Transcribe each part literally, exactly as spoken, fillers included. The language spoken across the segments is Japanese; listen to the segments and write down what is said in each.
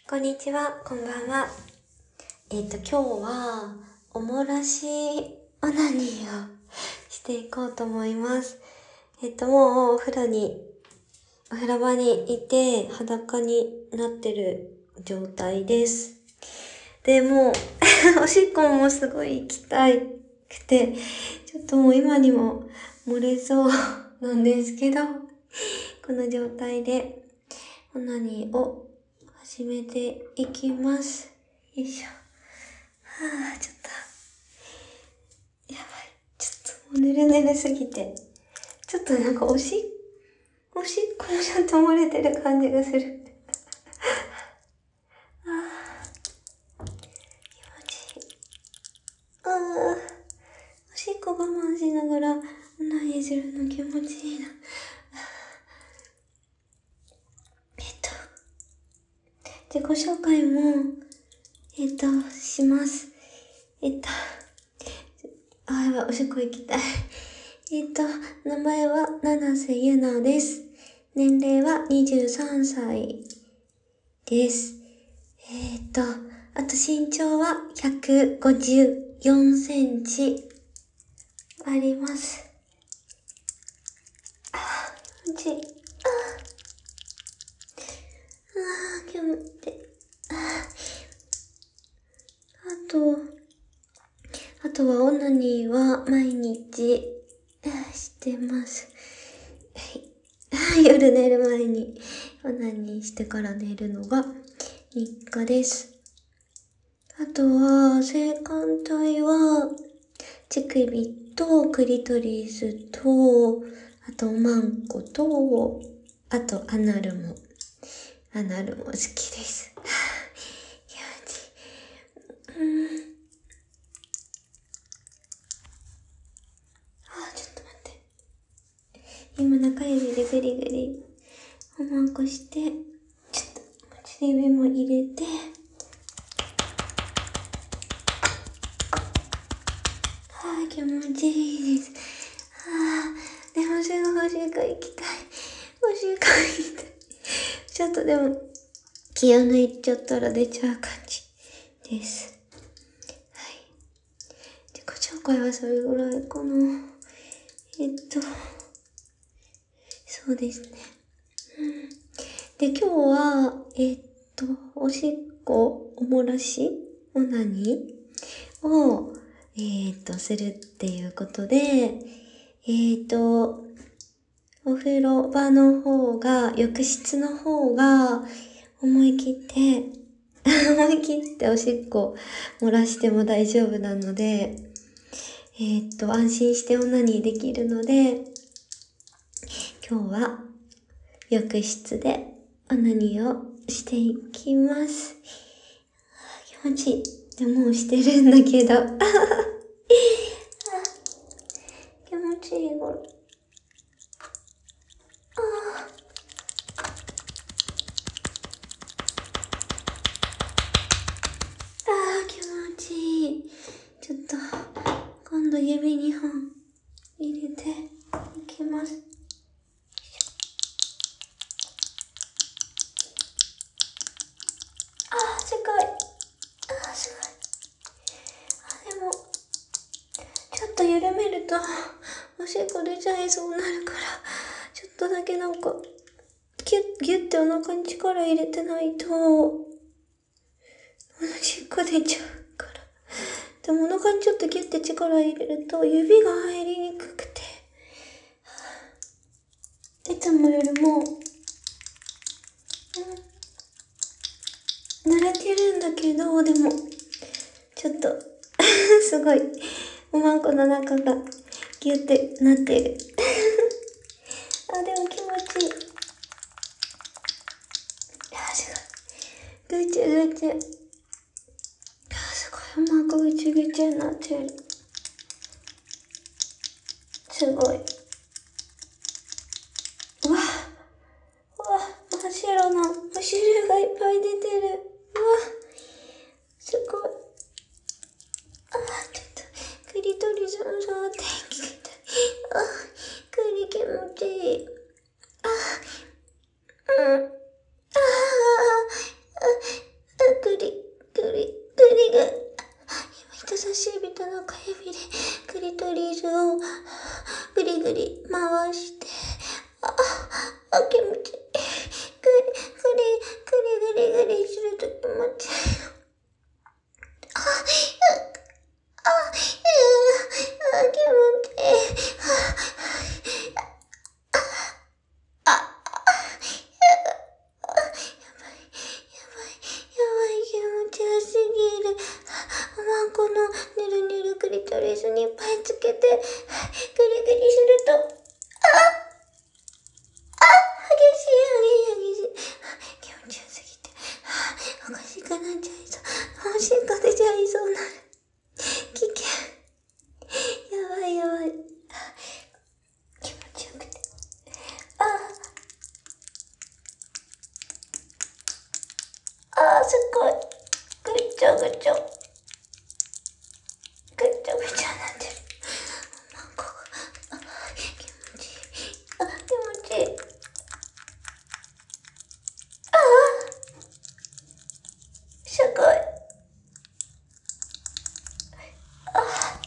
こんにちは、こんばんは。えっと、今日は、おもらしオナニーをしていこうと思います。えっと、もうお風呂に、お風呂場にいて裸になってる状態です。で、もう、おしっこもすごい行きたいくて、ちょっともう今にも漏れそうなんですけど、この状態でオナニーを始めていきます。よいしょ。はぁ、ちょっと、やばい。ちょっともうぬるぬるすぎて、ちょっとなんかおし、おしっこもちゃんと漏れてる感じがする。あー、気持ちいい。あー、おしっこ我慢しながらオナニーするの気持ちいいな。えっと、自己紹介も、えっと、します。えっと、あ、やばい、おしっこ行きたい。えっと、名前は七瀬ゆなです。年齢はにじゅうさんさいです。えっと、あと身長はひゃくごじゅうよんセンチあります。あー、気持ちいい。あー、気持ちいい。あと、あとはオナニーは毎日してます。はい。夜寝る前にオナニーしてから寝るのが日課です。あとは、性感帯は、乳首とクリトリスと、あとおまんこと、あとアナルも、アナルも好きです。気持ちいい。うん。あ、ちょっと待って。今中指でグリグリ、おまんこして、ちょっと、薬指も入れて、はぁ、気持ちいいです。はぁ、でもすぐおしっこ行きたい。おしっこ行きたい。ちょっとでも、気を抜いちゃったら出ちゃう感じです。はい。自己紹介はそれぐらいかな。えっと、そうですね。うん、で、今日は、えっと、おしっこ、おもらし、オナニーを、えっと、するっていうことで、えっと、お風呂場の方が、浴室の方が、思い切って、思い切っておしっこ漏らしても大丈夫なので、えっと、安心してオナニーできるので、今日は浴室でオナニーをしていきます。気持ちいい。でもうしてるんだけど。気持ちいい、これ。あー、気持ちいい。ちょっと、今度指にほん入れていきます。あー、すごい。あー、すごい。あ、でも、ちょっと緩めると、おしっこ出ちゃいそうになるから、ちょっとだけなんか、ギュッ、ギュッてお腹に力入れてないと、おしっこ出ちゃうから。でもお腹にちょっとギュッて力入れると、指が入りにくくて、いつもよりも、うん、慣れてるんだけど、でも、ちょっと、すごい、おまんこの中がギュッてなってる。あ、でも気持ちいい。あ、すごい。ぐちゅぐちゅ。あ、すごい。おまんこぐちゅぐちゅになってる。すごい。うわ、うわ、真っ白なお汁がいっぱい出てる。うわ、すごい。あ、ちょっと、クリトリスの触っていきたい。あ、クリ気持ちいい。あ、うん。ああ、 けて、グリグリすると、ああ激しい、激しい、激しい。気持ちよすぎて、おかしくなっちゃいそう。おしっこ出ちゃいそうなる。危険。やばいやばい。気持ちよくて。ああ、あすごい。ぐっちょぐちょ。ぐっちょぐちょなってる。なんか、あ、気持ちいい。あ、気持ちいい。ああ、すごい。ああ、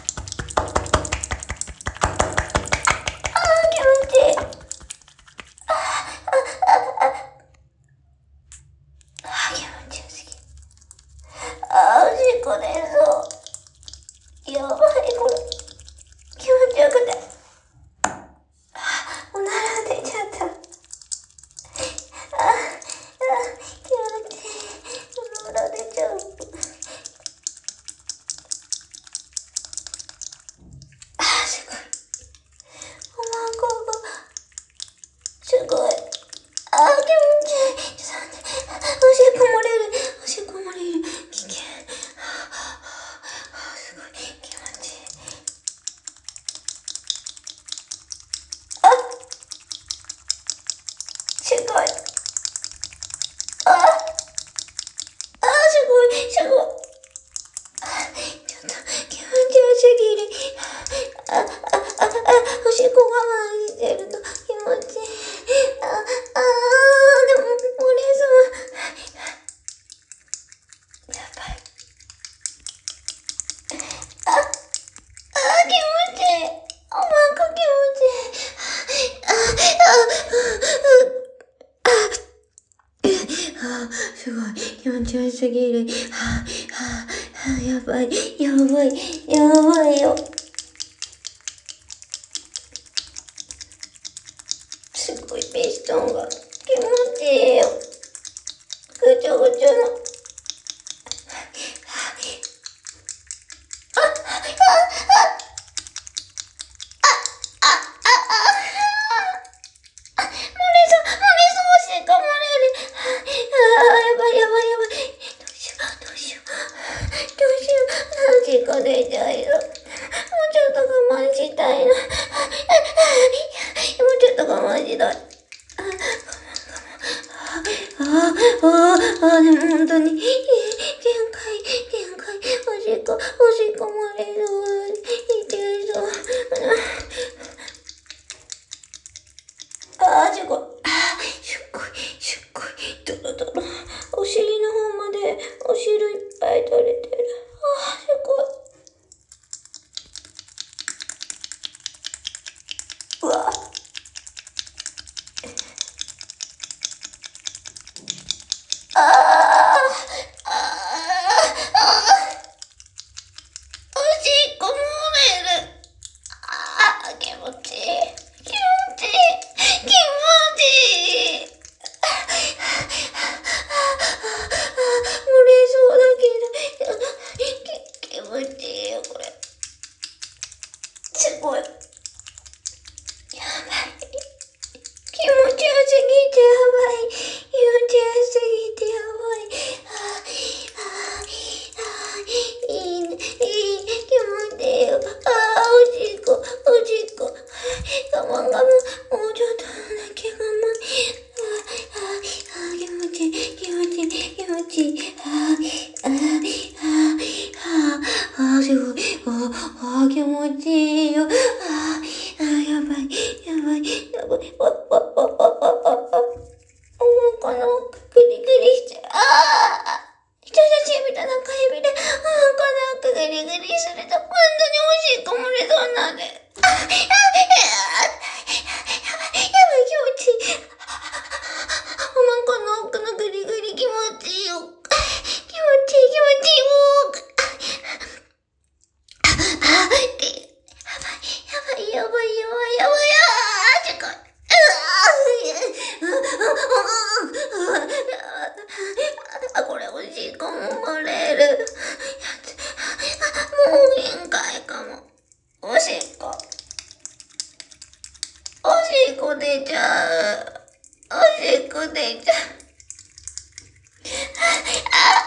気持ちいい。ああ、気持ちよすぎ。ああ、おしっこ出そう。やばい、これ。気持ちよくて。おなら出ちゃった。ああ、あ気持ちいい。おなら出ちゃう。ああ、すごい。おまんこが、すごい。ああ、気持ちいい。ちょっと待って。おしっこ漏れる。おしっこ漏れる。危険。ああ、すごい。気持ちいい。あ、すごい。あ、あ、すごい、すごい。あ、ちょっと気持ちよすぎる。あ、あ、あ、あ、おしっこ我慢してると気持ちいい。あ、あー、でも漏れそう。やばい。あ、あ、気持ちいい。おまんこ気持ちいい。あ、あ、あ、あ、すごい。気持ちよすぎる。はあ、はあ、はあ、やばい。やばい。やばいよ。すごいピストンが気持ちいいよ。ぐちょぐちょの。漏れそう、漏れそう、おしっこ漏れる。ああ、やばいやばいやばい。どうしよう、どうしよう。どうしよう。おしっこ出ちゃうよ。もうちょっと我慢したいな。もうちょっと我慢したい。ああ、ああ、でも本当に、限界、限界、おしっこ、おしっこ漏れそう。痛いそう。ああ、すごい。ああ、すっごい、すっごい、ドロドロ。お尻の方まで、お汁いっぱい取れてる。ああ、すごい。うわ。ああ、ああ、おしっこ漏れる。ああ、気持ちいい。気持ちいい。気持ちいい。漏れそうだけど、き気持ちいいよ、これ。すごい。やばい。気持ちよすぎてやばい。気持ちよすぎてやばい。ああ、ああ、いいね、いい、気持ちいいよ。ああ、おしっこ、おしっこ。我慢我慢、もうちょっとだけ我慢。ああ、ああ、気持ちいい、気持ちいい、気持ちいい。ああ、ああ、ああ、ああ、すごい。ああ、気持ちいいよ。ああ、ああ、やばい、やばい、やばい。わ、わ、わ、わ、わ、わ、わ。おこの、グリグリして、ああ、人差し指と中指で、このグリグリすると、本当におしっこ漏れそうなんで。あ、あ、あ、やばい、やばい、気持ちいい。おまんこの奥のグリグリ気持ちいいよ。気持ちいい、気持ちいい。あ、やばい、やばい、やばい、やばい、やばい、あー、すごい。あ、これおしっこも漏れる。もう限界かも。おし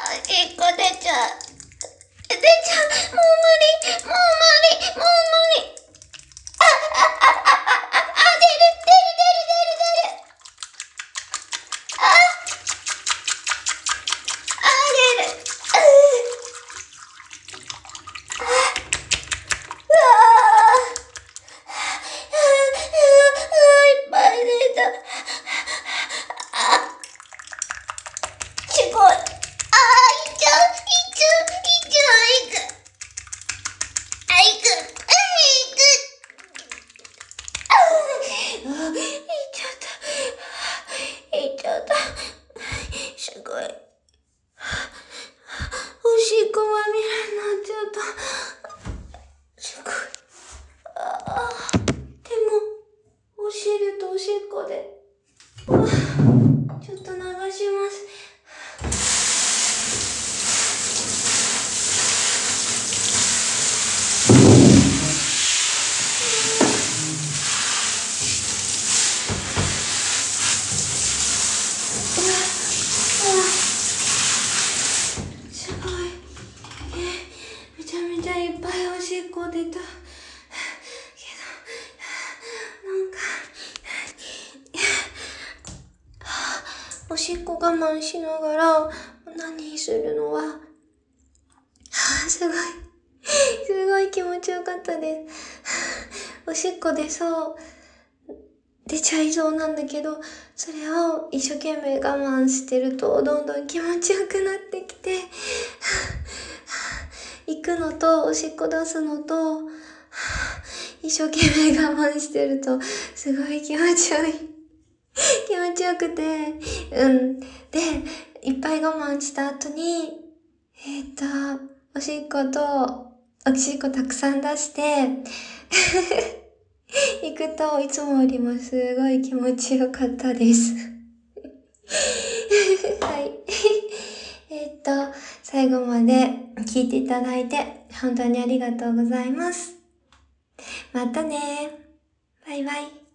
おしっこ出ちゃう。出ちゃう。もう無理。もう無理。もう無理。あ、あ、あ、あ、あ、あ、あ、出る、出る、出る、出る、出る。あ、あ、出る。うわー。いっぱい出た。あ、すごい。あー、いっちゃう、いっちゃう、いっちゃう、いく。あ、いく。あ、いく。あー、いっちゃった。いっちゃった。すごい。おしっこまみれになっちゃった。すごい。あー、でも、お汁とおしっこで、ちょっと流します。すごい。え、めちゃめちゃいっぱいおしっこ出た。けど、なんか、おしっこ我慢しながら、オナニーするのは、すごい、すごい気持ちよかったです。おしっこでそう、出ちゃいそうなんだけど、それを一生懸命我慢してると、どんどん気持ちよくなってきて、行くのと、おしっこ出すのと、一生懸命我慢してると、すごい気持ちよい。気持ちよくて、うん。で、いっぱい我慢した後に、えっと、おしっこと、おしっこたくさん出して、行くと、いつもよりもすごい気持ちよかったです。はい。えっと、最後まで聞いていただいて、本当にありがとうございます。またね。バイバイ。